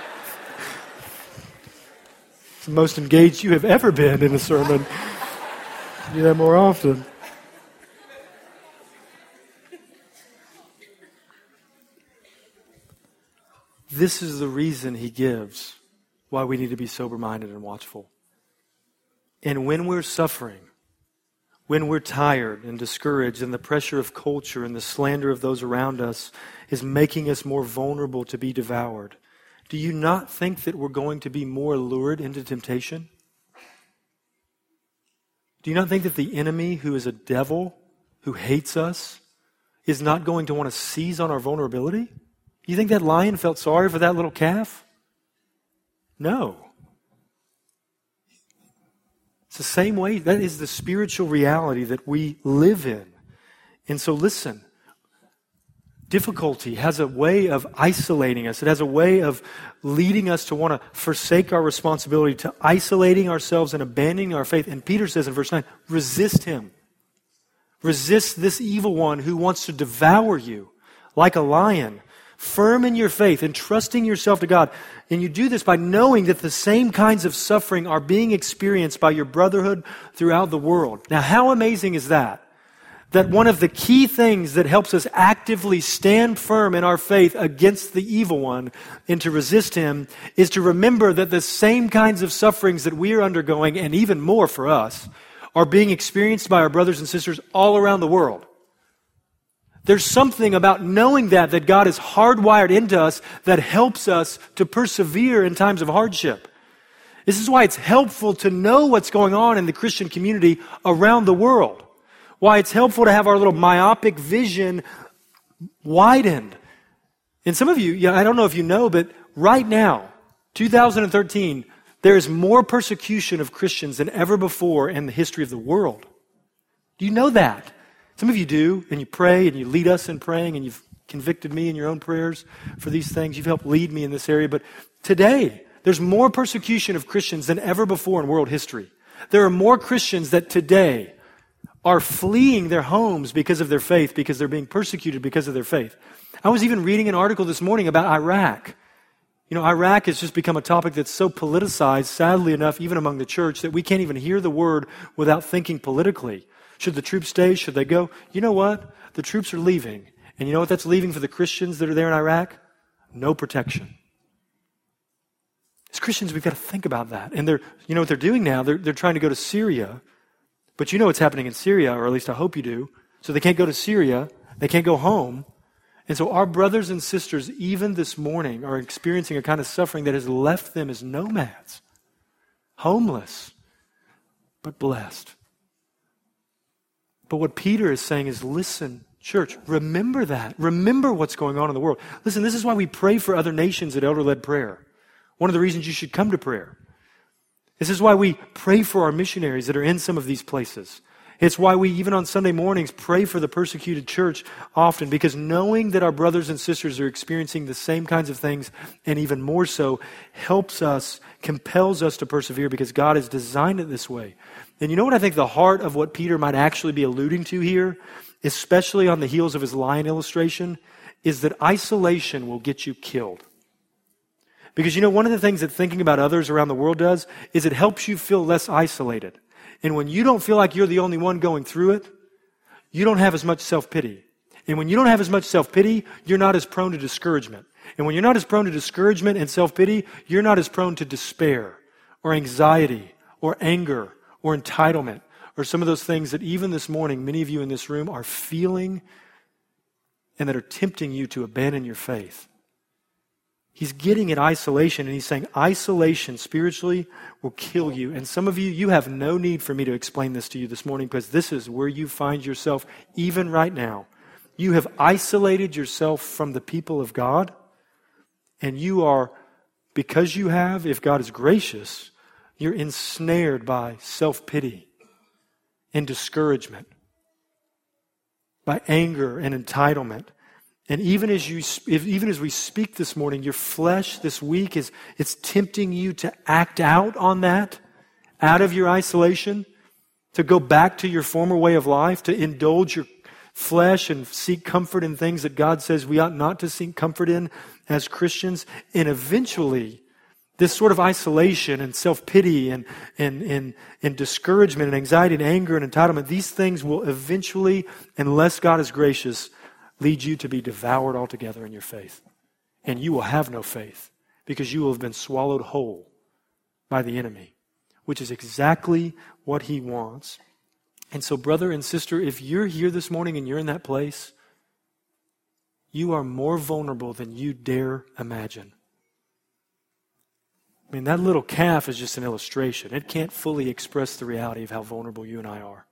It's the most engaged you have ever been in a sermon. Do that more often. This is the reason he gives why we need to be sober-minded and watchful. And when we're suffering, when we're tired and discouraged and the pressure of culture and the slander of those around us is making us more vulnerable to be devoured, do you not think that we're going to be more lured into temptation? Do you not think that the enemy, who is a devil, who hates us, is not going to want to seize on our vulnerability? You think that lion felt sorry for that little calf? No. It's the same way. That is the spiritual reality that we live in. And so listen, difficulty has a way of isolating us. It has a way of leading us to want to forsake our responsibility, to isolating ourselves and abandoning our faith. And Peter says in verse nine, resist him. Resist this evil one who wants to devour you like a lion. Firm in your faith and trusting yourself to God. And you do this by knowing that the same kinds of suffering are being experienced by your brotherhood throughout the world. Now, how amazing is that? That one of the key things that helps us actively stand firm in our faith against the evil one and to resist him is to remember that the same kinds of sufferings that we are undergoing, and even more for us, are being experienced by our brothers and sisters all around the world. There's something about knowing that, that God is hardwired into us that helps us to persevere in times of hardship. This is why it's helpful to know what's going on in the Christian community around the world. Why it's helpful to have our little myopic vision widened. And some of you, yeah, I don't know if you know, but right now, two thousand thirteen, there is more persecution of Christians than ever before in the history of the world. Do you know that? Some of you do, and you pray, and you lead us in praying, and you've convicted me in your own prayers for these things. You've helped lead me in this area. But today, there's more persecution of Christians than ever before in world history. There are more Christians that today are fleeing their homes because of their faith, because they're being persecuted because of their faith. I was even reading an article this morning about Iraq. You know, Iraq has just become a topic that's so politicized, sadly enough, even among the church, that we can't even hear the word without thinking politically. Should the troops stay? Should they go? You know what? The troops are leaving. And you know what that's leaving for the Christians that are there in Iraq? No protection. As Christians, we've got to think about that. And they're, you know what they're doing now? They're, they're trying to go to Syria. But you know what's happening in Syria, or at least I hope you do. So they can't go to Syria. They can't go home. And so our brothers and sisters, even this morning, are experiencing a kind of suffering that has left them as nomads. Homeless, but blessed. But what Peter is saying is, listen, church, remember that. Remember what's going on in the world. Listen, this is why we pray for other nations at elder-led prayer. One of the reasons you should come to prayer. This is why we pray for our missionaries that are in some of these places. It's why we, even on Sunday mornings, pray for the persecuted church often, because knowing that our brothers and sisters are experiencing the same kinds of things, and even more so, helps us, compels us to persevere, because God has designed it this way. And you know what I think the heart of what Peter might actually be alluding to here, especially on the heels of his lion illustration, is that isolation will get you killed. Because you know, one of the things that thinking about others around the world does is it helps you feel less isolated. And when you don't feel like you're the only one going through it, you don't have as much self-pity. And when you don't have as much self-pity, you're not as prone to discouragement. And when you're not as prone to discouragement and self-pity, you're not as prone to despair or anxiety or anger or entitlement or some of those things that even this morning, many of you in this room are feeling and that are tempting you to abandon your faith. He's getting at isolation, and he's saying isolation spiritually will kill you. And some of you, you have no need for me to explain this to you this morning, because this is where you find yourself even right now. You have isolated yourself from the people of God, and you are, because you have, if God is gracious, you're ensnared by self-pity and discouragement, by anger and entitlement. And even as you, if, even as we speak this morning, your flesh this week is, it's tempting you to act out on that, out of your isolation, to go back to your former way of life, to indulge your flesh and seek comfort in things that God says we ought not to seek comfort in as Christians. And eventually, this sort of isolation and self-pity and, and, and, and discouragement and anxiety and anger and entitlement, these things will eventually, unless God is gracious, lead you to be devoured altogether in your faith. And you will have no faith, because you will have been swallowed whole by the enemy, which is exactly what he wants. And so, brother and sister, if you're here this morning and you're in that place, you are more vulnerable than you dare imagine. I mean, that little calf is just an illustration. It can't fully express the reality of how vulnerable you and I are.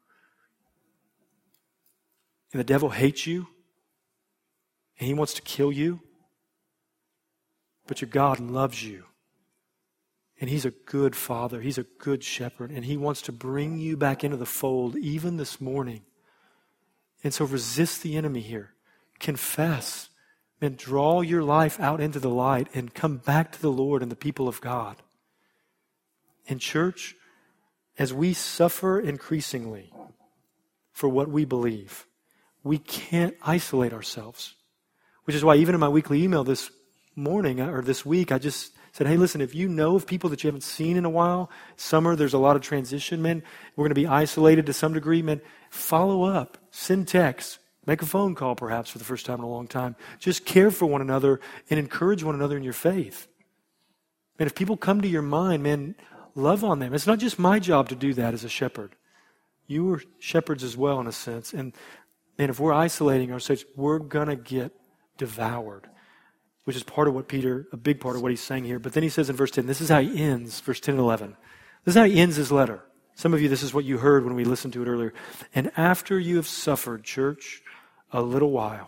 And the devil hates you, and he wants to kill you, but your God loves you. And he's a good father. He's a good shepherd. And he wants to bring you back into the fold even this morning. And so resist the enemy here. Confess. And draw your life out into the light and come back to the Lord and the people of God. And church, as we suffer increasingly for what we believe, we can't isolate ourselves. Which is why even in my weekly email this morning or this week, I just said, hey, listen, if you know of people that you haven't seen in a while, summer, there's a lot of transition, man, we're going to be isolated to some degree, man, follow up, send texts, make a phone call perhaps for the first time in a long time. Just care for one another and encourage one another in your faith. Man, if people come to your mind, man, love on them. It's not just my job to do that as a shepherd. You are shepherds as well in a sense. And, and if we're isolating ourselves, we're going to get devoured, which is part of what Peter, a big part of what he's saying here. But then he says in verse ten, this is how he ends, verse ten and eleven. This is how he ends his letter. Some of you, this is what you heard when we listened to it earlier. And after you have suffered, church, a little while.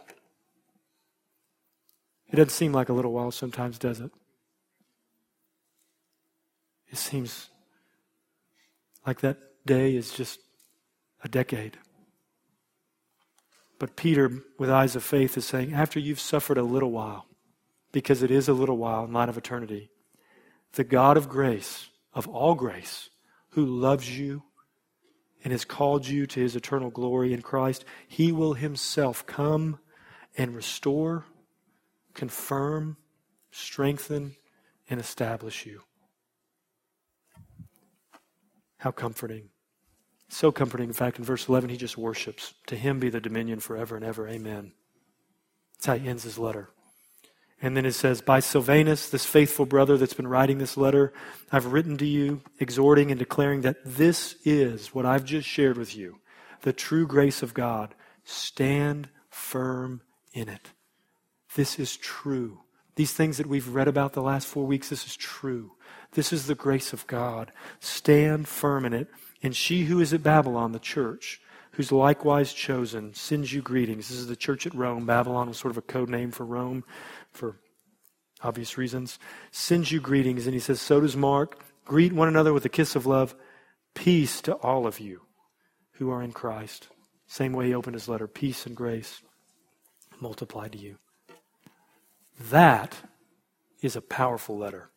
It doesn't seem like a little while sometimes, does it? It seems like that day is just a decade. But Peter, with eyes of faith, is saying, after you've suffered a little while, because it is a little while in light of eternity, the God of grace, of all grace, who loves you and has called you to his eternal glory in Christ, he will himself come and restore, confirm, strengthen, and establish you. How comforting. So comforting. In fact, in verse eleven, he just worships. To him be the dominion forever and ever. Amen. That's how he ends his letter. And then it says, by Silvanus, this faithful brother that's been writing this letter, I've written to you, exhorting and declaring that this is what I've just shared with you, the true grace of God. Stand firm in it. This is true. These things that we've read about the last four weeks, this is true. This is the grace of God. Stand firm in it. And she who is at Babylon, the church, who's likewise chosen, sends you greetings. This is the church at Rome. Babylon was sort of a code name for Rome, for obvious reasons. Sends you greetings. And he says, so does Mark. Greet one another with a kiss of love. Peace to all of you who are in Christ. Same way he opened his letter. Peace and grace multiplied to you. That is a powerful letter,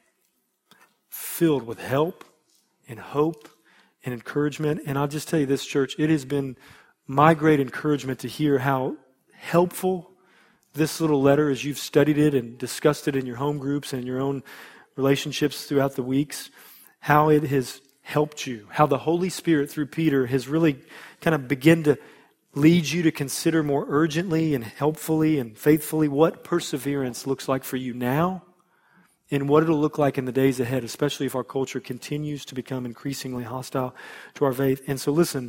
filled with help and hope and encouragement. And I'll just tell you this, church, it has been my great encouragement to hear how helpful this little letter, as you've studied it and discussed it in your home groups and your own relationships throughout the weeks, how it has helped you, how the Holy Spirit through Peter has really kind of begun to lead you to consider more urgently and helpfully and faithfully what perseverance looks like for you now and what it'll look like in the days ahead, especially if our culture continues to become increasingly hostile to our faith. And so listen,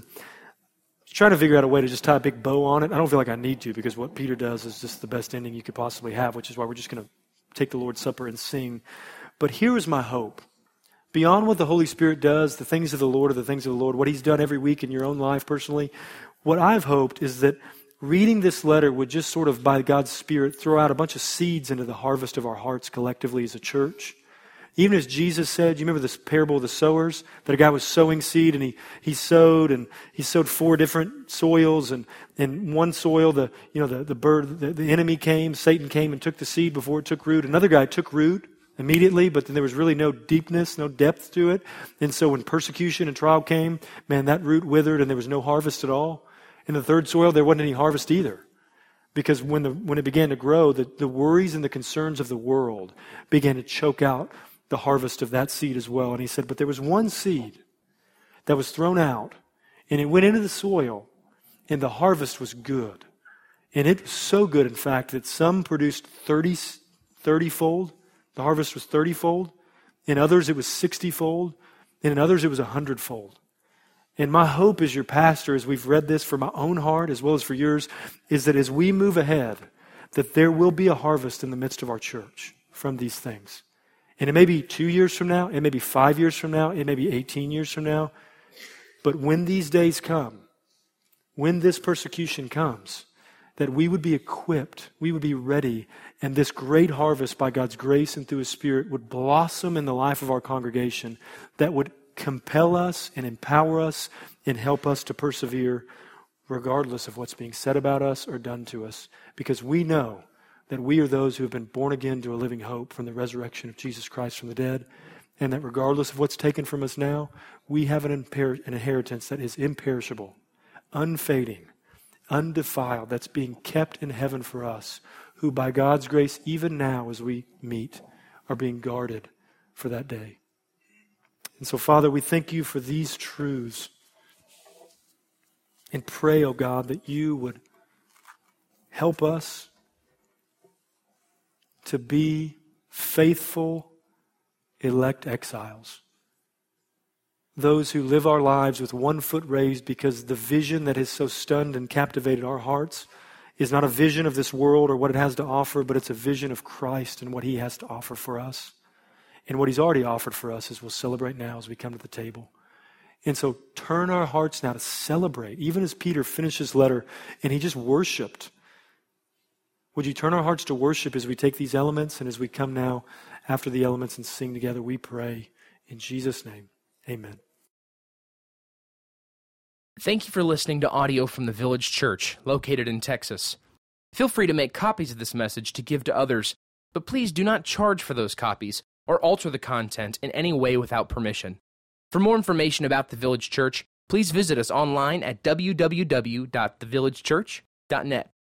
trying to figure out a way to just tie a big bow on it. I don't feel like I need to, because what Peter does is just the best ending you could possibly have, which is why we're just going to take the Lord's Supper and sing. But here is my hope. Beyond what the Holy Spirit does, the things of the Lord are the things of the Lord, what he's done every week in your own life personally, what I've hoped is that reading this letter would just sort of, by God's Spirit, throw out a bunch of seeds into the harvest of our hearts collectively as a church. Even as Jesus said, you remember this parable of the sowers? That a guy was sowing seed and he, he sowed and he sowed four different soils, and in one soil the you know the, the bird the, the enemy came, Satan came and took the seed before it took root. Another guy took root immediately, but then there was really no deepness, no depth to it. And so when persecution and trial came, man, that root withered and there was no harvest at all. In the third soil, there wasn't any harvest either. Because when the when it began to grow, the, the worries and the concerns of the world began to choke out the harvest of that seed as well. And he said, but there was one seed that was thrown out, and it went into the soil, and the harvest was good. And it was so good, in fact, that some produced thirty, thirty-fold. The harvest was thirty-fold. In others, it was sixty-fold. And in others, it was one hundred-fold. And my hope as your pastor, as we've read this for my own heart as well as for yours, is that as we move ahead, that there will be a harvest in the midst of our church from these things. And it may be two years from now, it may be five years from now, it may be eighteen years from now. But when these days come, when this persecution comes, that we would be equipped, we would be ready, and this great harvest by God's grace and through His Spirit would blossom in the life of our congregation, that would compel us and empower us and help us to persevere regardless of what's being said about us or done to us. Because we know that we are those who have been born again to a living hope from the resurrection of Jesus Christ from the dead, and that regardless of what's taken from us now, we have an, imper- an inheritance that is imperishable, unfading, undefiled, that's being kept in heaven for us, who by God's grace, even now as we meet, are being guarded for that day. And so, Father, we thank you for these truths and pray, oh God, that you would help us to be faithful elect exiles. Those who live our lives with one foot raised, because the vision that has so stunned and captivated our hearts is not a vision of this world or what it has to offer, but it's a vision of Christ and what He has to offer for us. And what He's already offered for us is we'll celebrate now as we come to the table. And so turn our hearts now to celebrate. Even as Peter finished his letter and he just worshiped. Would you turn our hearts to worship as we take these elements and as we come now after the elements and sing together? We pray in Jesus' name. Amen. Thank you for listening to audio from the Village Church, located in Texas. Feel free to make copies of this message to give to others, but please do not charge for those copies or alter the content in any way without permission. For more information about the Village Church, please visit us online at w w w dot the village church dot net.